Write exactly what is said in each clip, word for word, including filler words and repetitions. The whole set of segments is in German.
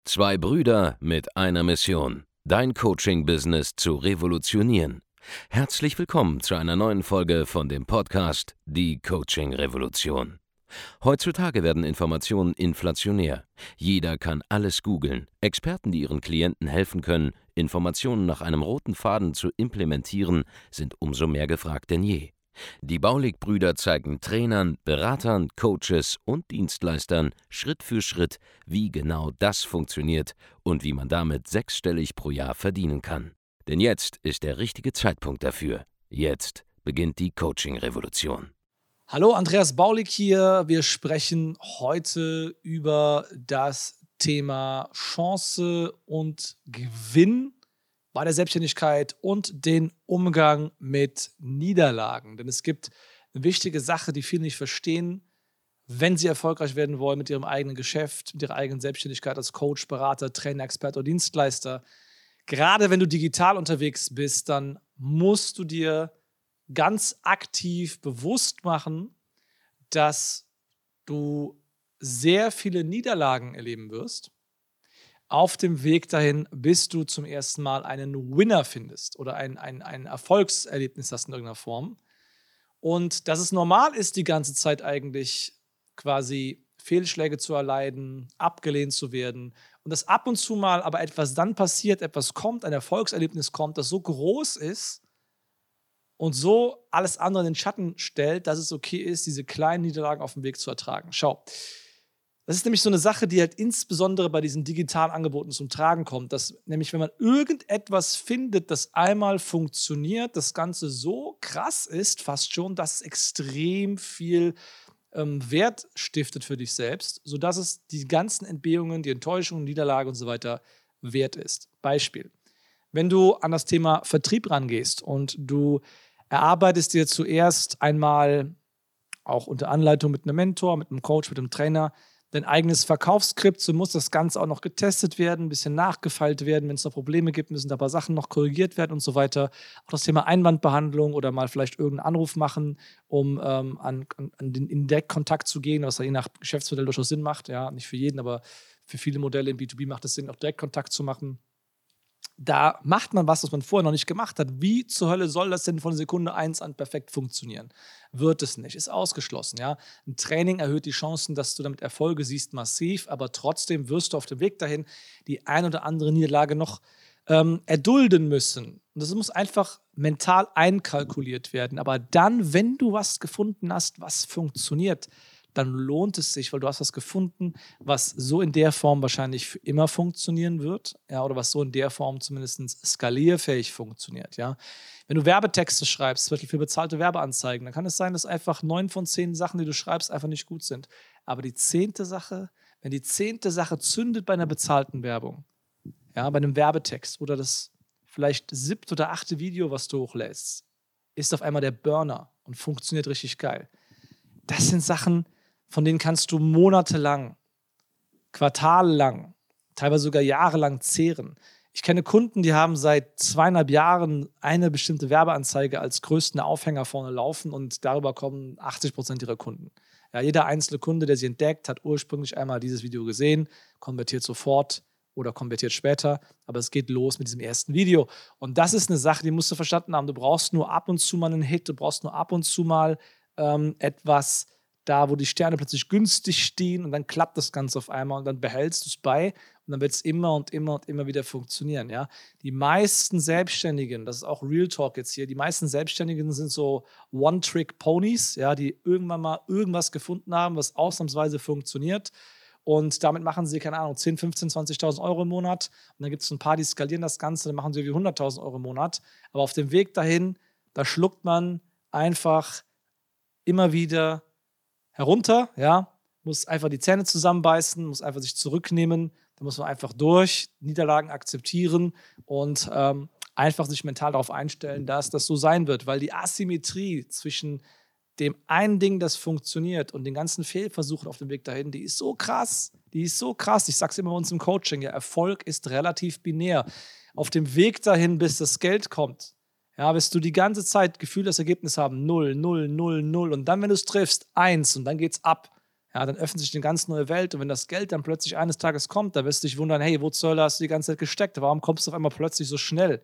Zwei Brüder mit einer Mission, dein Coaching-Business zu revolutionieren. Herzlich willkommen zu einer neuen Folge von dem Podcast Die Coaching-Revolution. Heutzutage werden Informationen inflationär. Jeder kann alles googeln. Experten, die ihren Klienten helfen können, Informationen nach einem roten Faden zu implementieren, sind umso mehr gefragt denn je. Die Baulig-Brüder zeigen Trainern, Beratern, Coaches und Dienstleistern Schritt für Schritt, wie genau das funktioniert und wie man damit sechsstellig pro Jahr verdienen kann. Denn jetzt ist der richtige Zeitpunkt dafür. Jetzt beginnt die Coaching-Revolution. Hallo, Andreas Baulig hier. Wir sprechen heute über das Thema Chance und Gewinn bei der Selbstständigkeit und den Umgang mit Niederlagen. Denn es gibt eine wichtige Sache, die viele nicht verstehen, wenn sie erfolgreich werden wollen mit ihrem eigenen Geschäft, mit ihrer eigenen Selbstständigkeit als Coach, Berater, Trainer, Experte oder Dienstleister. Gerade wenn du digital unterwegs bist, dann musst du dir ganz aktiv bewusst machen, dass du sehr viele Niederlagen erleben wirst. Auf dem Weg dahin, bis du zum ersten Mal einen Winner findest oder ein, ein, ein Erfolgserlebnis hast in irgendeiner Form. Und dass es normal ist, die ganze Zeit eigentlich quasi Fehlschläge zu erleiden, abgelehnt zu werden. Und dass ab und zu mal aber etwas dann passiert, etwas kommt, ein Erfolgserlebnis kommt, das so groß ist und so alles andere in den Schatten stellt, dass es okay ist, diese kleinen Niederlagen auf dem Weg zu ertragen. Schau. Das ist nämlich so eine Sache, die halt insbesondere bei diesen digitalen Angeboten zum Tragen kommt, dass nämlich, wenn man irgendetwas findet, das einmal funktioniert, das Ganze so krass ist, fast schon, dass es extrem viel ähm, Wert stiftet für dich selbst, sodass es die ganzen Entbehrungen, die Enttäuschungen, Niederlage und so weiter wert ist. Beispiel: Wenn du an das Thema Vertrieb rangehst und du erarbeitest dir zuerst einmal, auch unter Anleitung mit einem Mentor, mit einem Coach, mit einem Trainer, dein eigenes Verkaufsskript, so muss das Ganze auch noch getestet werden, ein bisschen nachgefeilt werden. Wenn es noch Probleme gibt, müssen da ein paar Sachen noch korrigiert werden und so weiter. Auch das Thema Einwandbehandlung oder mal vielleicht irgendeinen Anruf machen, um ähm, an, an den Indirect-Kontakt zu gehen, was ja je nach Geschäftsmodell durchaus Sinn macht. Ja, nicht für jeden, aber für viele Modelle im B zwei B macht es Sinn, auch Direktkontakt zu machen. Da macht man was, was man vorher noch nicht gemacht hat. Wie zur Hölle soll das denn von Sekunde eins an perfekt funktionieren? Wird es nicht, ist ausgeschlossen. Ja? Ein Training erhöht die Chancen, dass du damit Erfolge siehst, massiv, aber trotzdem wirst du auf dem Weg dahin die ein oder andere Niederlage noch ähm, erdulden müssen. Und das muss einfach mental einkalkuliert werden. Aber dann, wenn du was gefunden hast, was funktioniert, dann lohnt es sich, weil du hast was gefunden, was so in der Form wahrscheinlich für immer funktionieren wird, ja, oder was so in der Form zumindest skalierfähig funktioniert. Ja. Wenn du Werbetexte schreibst, zum Beispiel für bezahlte Werbeanzeigen, dann kann es sein, dass einfach neun von zehn Sachen, die du schreibst, einfach nicht gut sind. Aber die zehnte Sache, wenn die zehnte Sache zündet bei einer bezahlten Werbung, ja, bei einem Werbetext oder das vielleicht siebte oder achte Video, was du hochlädst, ist auf einmal der Burner und funktioniert richtig geil. Das sind Sachen, von denen kannst du monatelang, quartallang, teilweise sogar jahrelang zehren. Ich kenne Kunden, die haben seit zweieinhalb Jahren eine bestimmte Werbeanzeige als größten Aufhänger vorne laufen und darüber kommen achtzig Prozent ihrer Kunden. Ja, jeder einzelne Kunde, der sie entdeckt, hat ursprünglich einmal dieses Video gesehen, konvertiert sofort oder konvertiert später, aber es geht los mit diesem ersten Video. Und das ist eine Sache, die musst du verstanden haben. Du brauchst nur ab und zu mal einen Hit, du brauchst nur ab und zu mal ähm, etwas, da, wo die Sterne plötzlich günstig stehen und dann klappt das Ganze auf einmal und dann behältst du es bei und dann wird es immer und immer und immer wieder funktionieren. Ja? Die meisten Selbstständigen, das ist auch Real Talk jetzt hier, die meisten Selbstständigen sind so One-Trick-Ponys, ja, die irgendwann mal irgendwas gefunden haben, was ausnahmsweise funktioniert und damit machen sie, keine Ahnung, zehn, fünfzehn, zwanzigtausend Euro im Monat und dann gibt es ein paar, die skalieren das Ganze, dann machen sie wie hunderttausend Euro im Monat, aber auf dem Weg dahin, da schluckt man einfach immer wieder herunter, ja, muss einfach die Zähne zusammenbeißen, muss einfach sich zurücknehmen, da muss man einfach durch, Niederlagen akzeptieren und ähm, einfach sich mental darauf einstellen, dass das so sein wird, weil die Asymmetrie zwischen dem einen Ding, das funktioniert und den ganzen Fehlversuchen auf dem Weg dahin, die ist so krass, die ist so krass, ich sag's immer bei uns im Coaching, ja, Erfolg ist relativ binär. Auf dem Weg dahin, bis das Geld kommt, ja, wirst du die ganze Zeit Gefühl, das Ergebnis haben, null, null, null, null. Und dann, wenn du es triffst, eins und dann geht's ab. Ja, dann öffnet sich eine ganz neue Welt und wenn das Geld dann plötzlich eines Tages kommt, da wirst du dich wundern, hey, wo zur Hölle hast du die ganze Zeit gesteckt? Warum kommst du auf einmal plötzlich so schnell?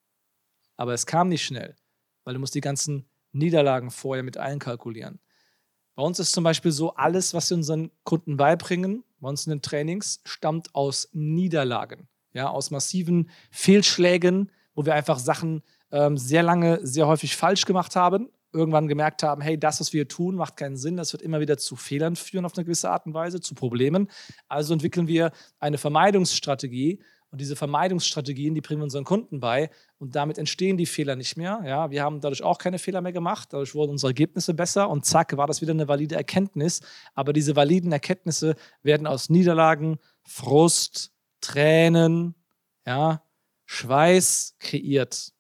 Aber es kam nicht schnell, weil du musst die ganzen Niederlagen vorher mit einkalkulieren. Bei uns ist zum Beispiel so, alles, was wir unseren Kunden beibringen, bei uns in den Trainings, stammt aus Niederlagen, ja, aus massiven Fehlschlägen, wo wir einfach Sachen ähm, sehr lange, sehr häufig falsch gemacht haben, irgendwann gemerkt haben, hey, das, was wir tun, macht keinen Sinn, das wird immer wieder zu Fehlern führen auf eine gewisse Art und Weise, zu Problemen. Also entwickeln wir eine Vermeidungsstrategie und diese Vermeidungsstrategien, die bringen wir unseren Kunden bei und damit entstehen die Fehler nicht mehr. Ja, wir haben dadurch auch keine Fehler mehr gemacht, dadurch wurden unsere Ergebnisse besser und zack, war das wieder eine valide Erkenntnis. Aber diese validen Erkenntnisse werden aus Niederlagen, Frust, Tränen, ja, Schweiß kreiert.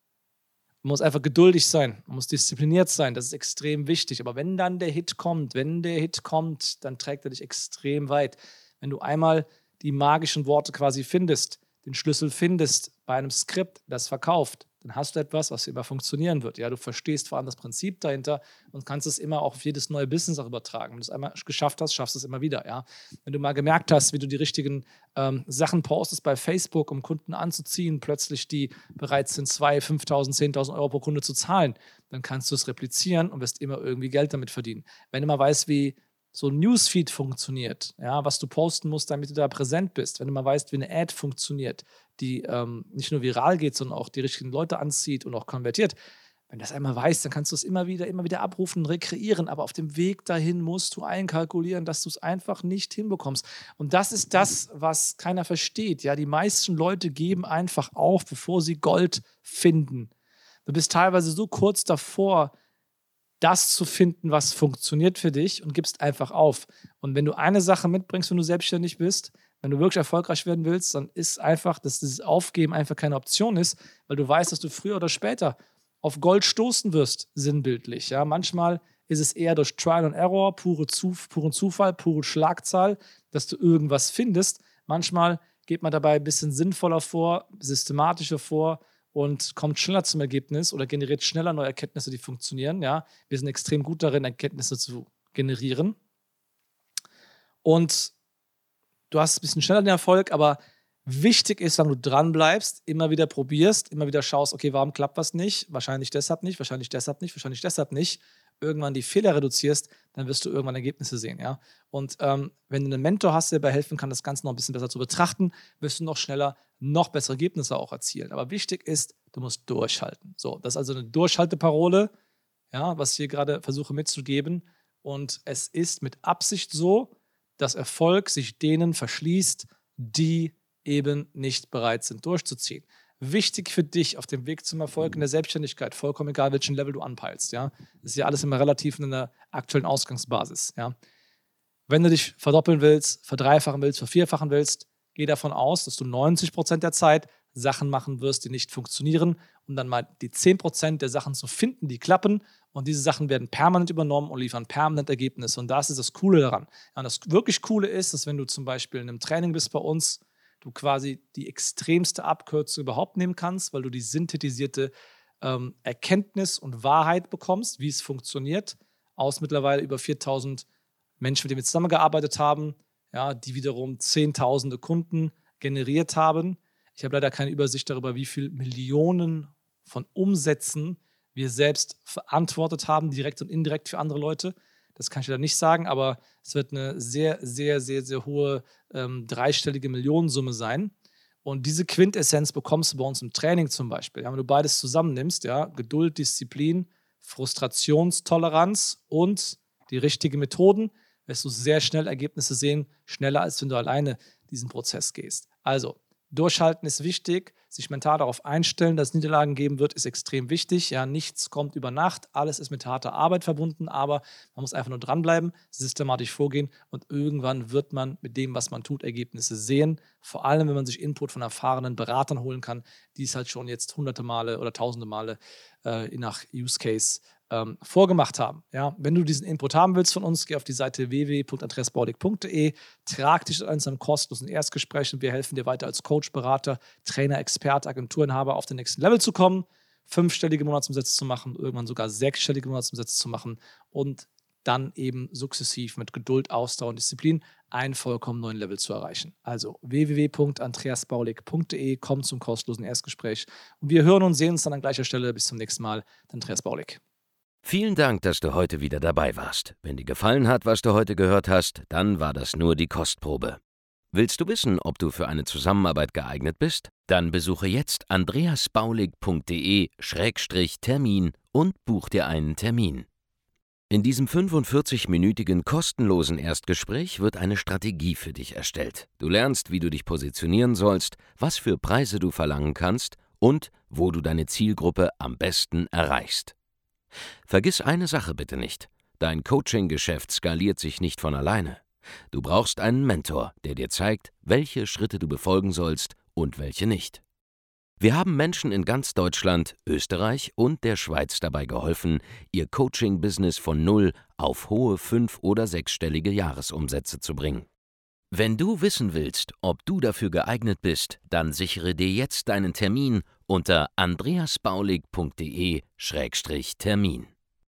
Man muss einfach geduldig sein, man muss diszipliniert sein, das ist extrem wichtig. Aber wenn dann der Hit kommt, wenn der Hit kommt, dann trägt er dich extrem weit. Wenn du einmal die magischen Worte quasi findest, den Schlüssel findest bei einem Skript, das verkauft, dann hast du etwas, was immer funktionieren wird. Ja, du verstehst vor allem das Prinzip dahinter und kannst es immer auch auf jedes neue Business auch übertragen. Wenn du es einmal geschafft hast, schaffst du es immer wieder. Ja? Wenn du mal gemerkt hast, wie du die richtigen ähm, Sachen postest bei Facebook, um Kunden anzuziehen, plötzlich die bereit sind, zweitausend, fünftausend, zehntausend Euro pro Kunde zu zahlen, dann kannst du es replizieren und wirst immer irgendwie Geld damit verdienen. Wenn du mal weißt, wie so ein Newsfeed funktioniert, ja, was du posten musst, damit du da präsent bist. Wenn du mal weißt, wie eine Ad funktioniert, die ähm, nicht nur viral geht, sondern auch die richtigen Leute anzieht und auch konvertiert. Wenn du das einmal weißt, dann kannst du es immer wieder, immer wieder abrufen und rekreieren. Aber auf dem Weg dahin musst du einkalkulieren, dass du es einfach nicht hinbekommst. Und das ist das, was keiner versteht. Ja, die meisten Leute geben einfach auf, bevor sie Gold finden. Du bist teilweise so kurz davor, das zu finden, was funktioniert für dich und gibst einfach auf. Und wenn du eine Sache mitbringst, wenn du selbstständig bist, wenn du wirklich erfolgreich werden willst, dann ist einfach, dass dieses Aufgeben einfach keine Option ist, weil du weißt, dass du früher oder später auf Gold stoßen wirst, sinnbildlich. Ja? Manchmal ist es eher durch Trial and Error, pure Zuf- puren Zufall, pure Schlagzahl, dass du irgendwas findest. Manchmal geht man dabei ein bisschen sinnvoller vor, systematischer vor, und kommt schneller zum Ergebnis oder generiert schneller neue Erkenntnisse, die funktionieren. Ja? Wir sind extrem gut darin, Erkenntnisse zu generieren. Und du hast ein bisschen schneller den Erfolg, aber wichtig ist, wenn du dran bleibst, immer wieder probierst, immer wieder schaust, okay, warum klappt was nicht? Wahrscheinlich deshalb nicht, wahrscheinlich deshalb nicht, wahrscheinlich deshalb nicht. Irgendwann die Fehler reduzierst, dann wirst du irgendwann Ergebnisse sehen. Ja? Und ähm, wenn du einen Mentor hast, der dabei helfen kann, das Ganze noch ein bisschen besser zu betrachten, wirst du noch schneller, noch bessere Ergebnisse auch erzielen. Aber wichtig ist, du musst durchhalten. So, das ist also eine Durchhalteparole, ja, was ich hier gerade versuche mitzugeben. Und es ist mit Absicht so, dass Erfolg sich denen verschließt, die eben nicht bereit sind, durchzuziehen. Wichtig für dich auf dem Weg zum Erfolg in der Selbstständigkeit, vollkommen egal, welchen Level du anpeilst. Ja? Das ist ja alles immer relativ in einer aktuellen Ausgangsbasis. Ja? Wenn du dich verdoppeln willst, verdreifachen willst, vervierfachen willst, geh davon aus, dass du neunzig Prozent der Zeit Sachen machen wirst, die nicht funktionieren, um dann mal die zehn Prozent der Sachen zu finden, die klappen. Und diese Sachen werden permanent übernommen und liefern permanent Ergebnisse. Und das ist das Coole daran. Ja, und das wirklich Coole ist, dass wenn du zum Beispiel in einem Training bist bei uns, du quasi die extremste Abkürzung überhaupt nehmen kannst, weil du die synthetisierte ähm, Erkenntnis und Wahrheit bekommst, wie es funktioniert, aus mittlerweile über viertausend Menschen, mit denen wir zusammengearbeitet haben, ja, die wiederum zehntausende Kunden generiert haben. Ich habe leider keine Übersicht darüber, wie viele Millionen von Umsätzen wir selbst verantwortet haben, direkt und indirekt für andere Leute. Das kann ich leider nicht sagen, aber es wird eine sehr, sehr, sehr, sehr hohe ähm, dreistellige Millionensumme sein. Und diese Quintessenz bekommst du bei uns im Training zum Beispiel. Ja, wenn du beides zusammennimmst, ja, Geduld, Disziplin, Frustrationstoleranz und die richtigen Methoden, wirst du sehr schnell Ergebnisse sehen, schneller als wenn du alleine diesen Prozess gehst. Also, durchhalten ist wichtig, sich mental darauf einstellen, dass es Niederlagen geben wird, ist extrem wichtig. Ja, nichts kommt über Nacht, alles ist mit harter Arbeit verbunden, aber man muss einfach nur dranbleiben, systematisch vorgehen und irgendwann wird man mit dem, was man tut, Ergebnisse sehen. Vor allem, wenn man sich Input von erfahrenen Beratern holen kann, die es halt schon jetzt hunderte Male oder tausende Male äh, nach Use Case Ähm, vorgemacht haben. Ja, wenn du diesen Input haben willst von uns, geh auf die Seite w w w punkt andreas baudig punkt d e, trag dich an einem kostenlosen Erstgespräch und wir helfen dir weiter als Coach, Berater, Trainer, Experte, Agenturinhaber auf den nächsten Level zu kommen, fünfstellige Monatsumsätze zu machen, irgendwann sogar sechsstellige Monatsumsätze zu machen und dann eben sukzessiv mit Geduld, Ausdauer und Disziplin einen vollkommen neuen Level zu erreichen. Also w w w punkt andreas baulig punkt d e, komm zum kostenlosen Erstgespräch und wir hören und sehen uns dann an gleicher Stelle. Bis zum nächsten Mal, Andreas Baulig. Vielen Dank, dass du heute wieder dabei warst. Wenn dir gefallen hat, was du heute gehört hast, dann war das nur die Kostprobe. Willst du wissen, ob du für eine Zusammenarbeit geeignet bist? Dann besuche jetzt andreas baulig punkt d e Schrägstrich Termin und buch dir einen Termin. In diesem fünfundvierzig-minütigen kostenlosen Erstgespräch wird eine Strategie für dich erstellt. Du lernst, wie du dich positionieren sollst, was für Preise du verlangen kannst und wo du deine Zielgruppe am besten erreichst. Vergiss eine Sache bitte nicht: Dein Coaching-Geschäft skaliert sich nicht von alleine. Du brauchst einen Mentor, der dir zeigt, welche Schritte du befolgen sollst und welche nicht. Wir haben Menschen in ganz Deutschland, Österreich und der Schweiz dabei geholfen, ihr Coaching-Business von null auf hohe fünf- oder sechsstellige Jahresumsätze zu bringen. Wenn du wissen willst, ob du dafür geeignet bist, dann sichere dir jetzt deinen Termin unter andreas baulig punkt d e Schrägstrich Termin.